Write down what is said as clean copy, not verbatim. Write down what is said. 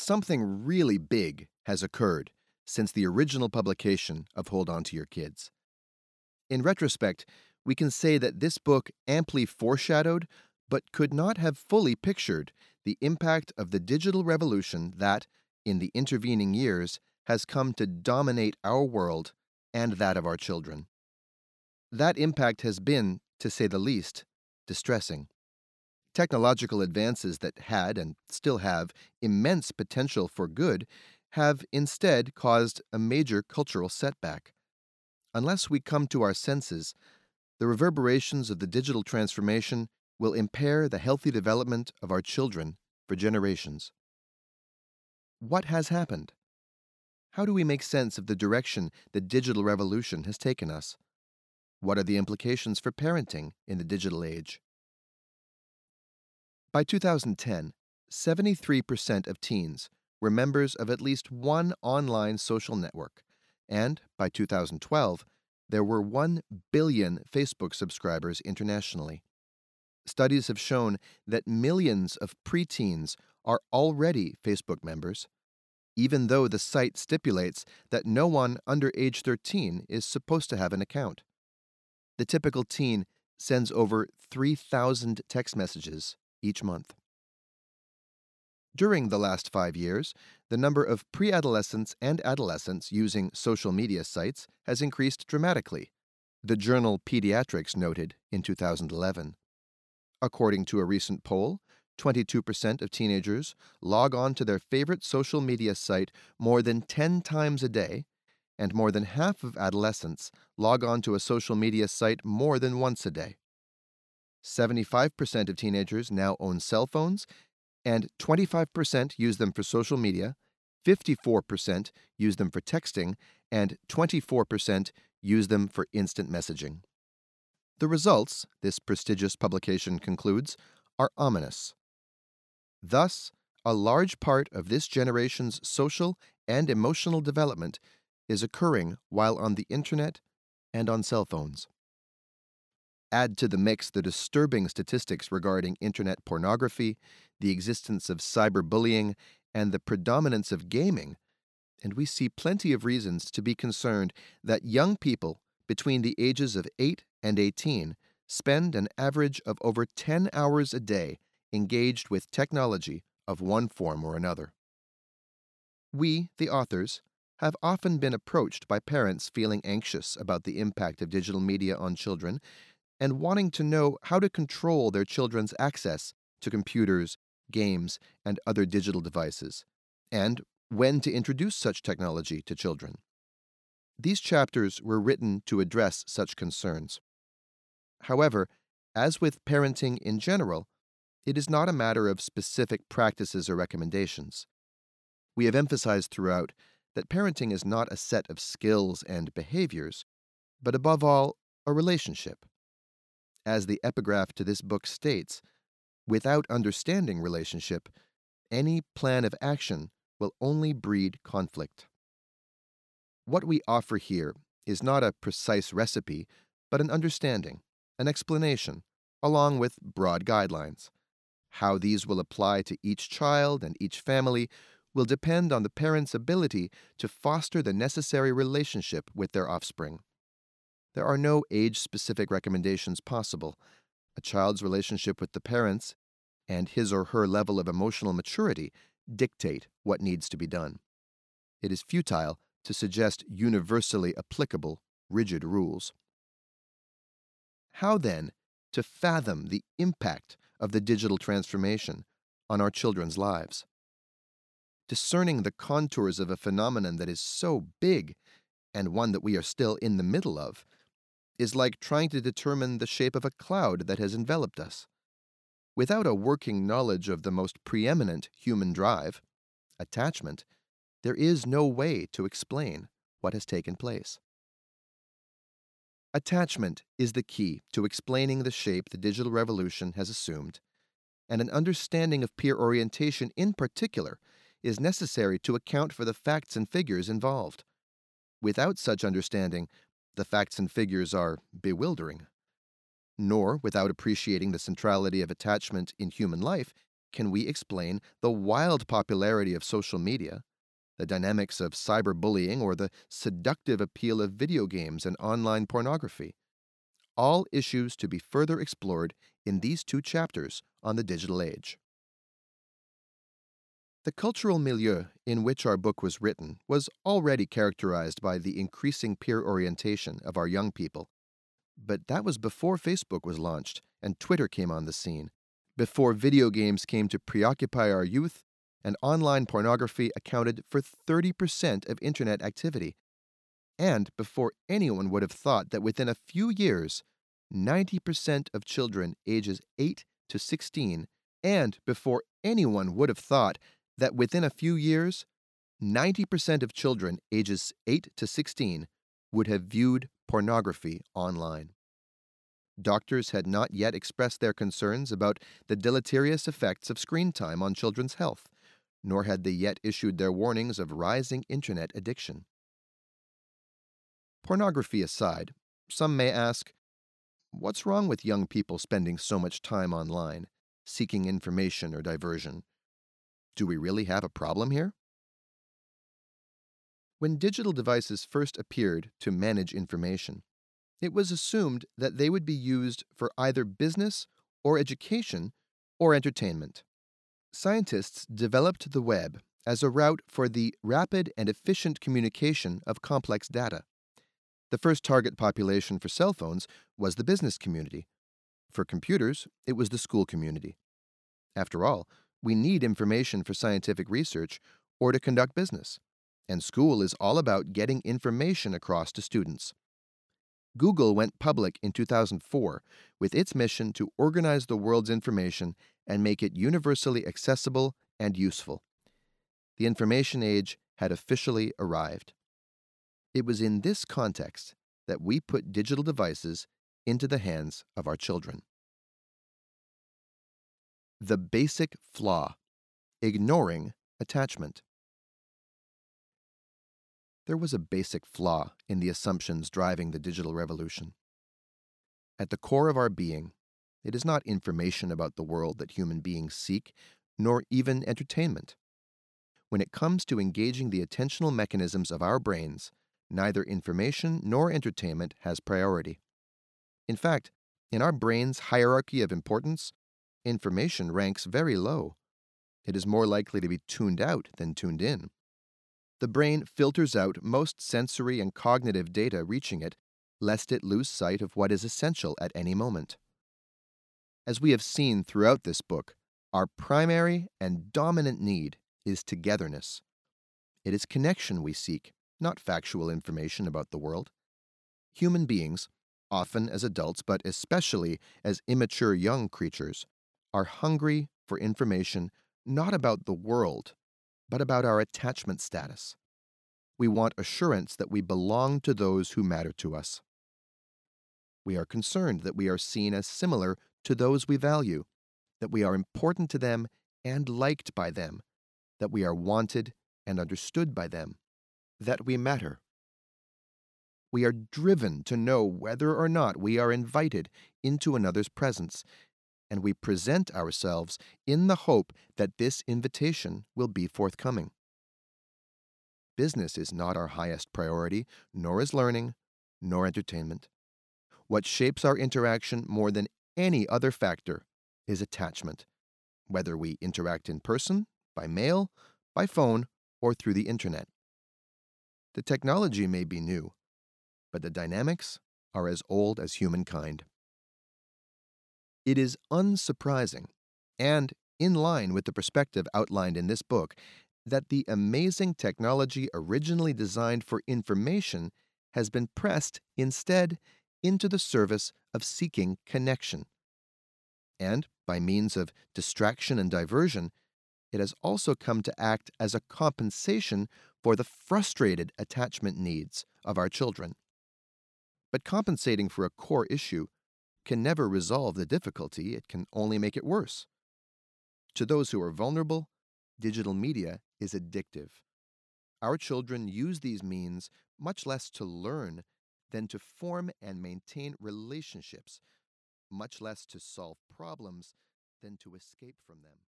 Something really big has occurred since the original publication of Hold On to Your Kids. In retrospect, we can say that this book amply foreshadowed, but could not have fully pictured, the impact of the digital revolution that, in the intervening years, has come to dominate our world and that of our children. That impact has been, to say the least, distressing. Technological advances that had and still have immense potential for good have instead caused a major cultural setback. Unless we come to our senses, the reverberations of the digital transformation will impair the healthy development of our children for generations. What has happened? How do we make sense of the direction the digital revolution has taken us? What are the implications for parenting in the digital age? By 2010, 73% of teens were members of at least one online social network, and by 2012, there were 1 billion Facebook subscribers internationally. Studies have shown that millions of preteens are already Facebook members, even though the site stipulates that no one under age 13 is supposed to have an account. The typical teen sends over 3,000 text messages each month. During the last 5 years, the number of pre-adolescents and adolescents using social media sites has increased dramatically, the journal Pediatrics noted in 2011. According to a recent poll, 22% of teenagers log on to their favorite social media site more than 10 times a day, and more than half of adolescents log on to a social media site more than once a day. 75% of teenagers now own cell phones, and 25% use them for social media, 54% use them for texting, and 24% use them for instant messaging. The results, this prestigious publication concludes, are ominous. Thus, a large part of this generation's social and emotional development is occurring while on the internet and on cell phones. Add to the mix the disturbing statistics regarding internet pornography, the existence of cyberbullying, and the predominance of gaming, and we see plenty of reasons to be concerned that young people between the ages of 8 and 18 spend an average of over 10 hours a day engaged with technology of one form or another. We, the authors, have often been approached by parents feeling anxious about the impact of digital media on children and wanting to know how to control their children's access to computers, games, and other digital devices, and when to introduce such technology to children. These chapters were written to address such concerns. However, as with parenting in general, it is not a matter of specific practices or recommendations. We have emphasized throughout that parenting is not a set of skills and behaviors, but above all, a relationship. As the epigraph to this book states, without understanding relationship, any plan of action will only breed conflict. What we offer here is not a precise recipe, but an understanding, an explanation, along with broad guidelines. How these will apply to each child and each family will depend on the parent's ability to foster the necessary relationship with their offspring. There are no age-specific recommendations possible. A child's relationship with the parents and his or her level of emotional maturity dictate what needs to be done. It is futile to suggest universally applicable, rigid rules. How, then, to fathom the impact of the digital transformation on our children's lives? Discerning the contours of a phenomenon that is so big, and one that we are still in the middle of, is like trying to determine the shape of a cloud that has enveloped us. Without a working knowledge of the most preeminent human drive, attachment, there is no way to explain what has taken place. Attachment is the key to explaining the shape the digital revolution has assumed, and an understanding of peer orientation in particular is necessary to account for the facts and figures involved. Without such understanding, the facts and figures are bewildering. Nor, without appreciating the centrality of attachment in human life, can we explain the wild popularity of social media, the dynamics of cyberbullying, or the seductive appeal of video games and online pornography? All issues to be further explored in these 2 chapters on the digital age. The cultural milieu in which our book was written was already characterized by the increasing peer orientation of our young people. But that was before Facebook was launched and Twitter came on the scene, before video games came to preoccupy our youth, and online pornography accounted for 30% of internet activity, and before anyone would have thought that within a few years, 90% of children ages 8 to 16, and before anyone would have thought that within a few years, 90% of children ages 8 to 16 would have viewed pornography online. Doctors had not yet expressed their concerns about the deleterious effects of screen time on children's health, nor had they yet issued their warnings of rising internet addiction. Pornography aside, some may ask, what's wrong with young people spending so much time online, seeking information or diversion? Do we really have a problem here? When digital devices first appeared to manage information, it was assumed that they would be used for either business or education or entertainment. Scientists developed the web as a route for the rapid and efficient communication of complex data. The first target population for cell phones was the business community. For computers, it was the school community. After all, we need information for scientific research or to conduct business, and school is all about getting information across to students. Google went public in 2004 with its mission to organize the world's information and make it universally accessible and useful. The information age had officially arrived. It was in this context that we put digital devices into the hands of our children. The basic flaw: ignoring attachment. There was a basic flaw in the assumptions driving the digital revolution. At the core of our being, it is not information about the world that human beings seek, nor even entertainment. When it comes to engaging the attentional mechanisms of our brains, neither information nor entertainment has priority. In fact, in our brain's hierarchy of importance, information ranks very low. It is more likely to be tuned out than tuned in. The brain filters out most sensory and cognitive data reaching it, lest it lose sight of what is essential at any moment. As we have seen throughout this book, our primary and dominant need is togetherness. It is connection we seek, not factual information about the world. Human beings, often as adults but especially as immature young creatures, are hungry for information not about the world, but about our attachment status. We want assurance that we belong to those who matter to us. We are concerned that we are seen as similar to those we value, that we are important to them and liked by them, that we are wanted and understood by them, that we matter. We are driven to know whether or not we are invited into another's presence, and we present ourselves in the hope that this invitation will be forthcoming. Business is not our highest priority, nor is learning, nor entertainment. What shapes our interaction more than any other factor is attachment, whether we interact in person, by mail, by phone, or through the internet. The technology may be new, but the dynamics are as old as humankind. It is unsurprising, and in line with the perspective outlined in this book, that the amazing technology originally designed for information has been pressed instead into the service of seeking connection. And by means of distraction and diversion, it has also come to act as a compensation for the frustrated attachment needs of our children. But compensating for a core issue can never resolve the difficulty, it can only make it worse. To those who are vulnerable, digital media is addictive. Our children use these means much less to learn than to form and maintain relationships, much less to solve problems than to escape from them.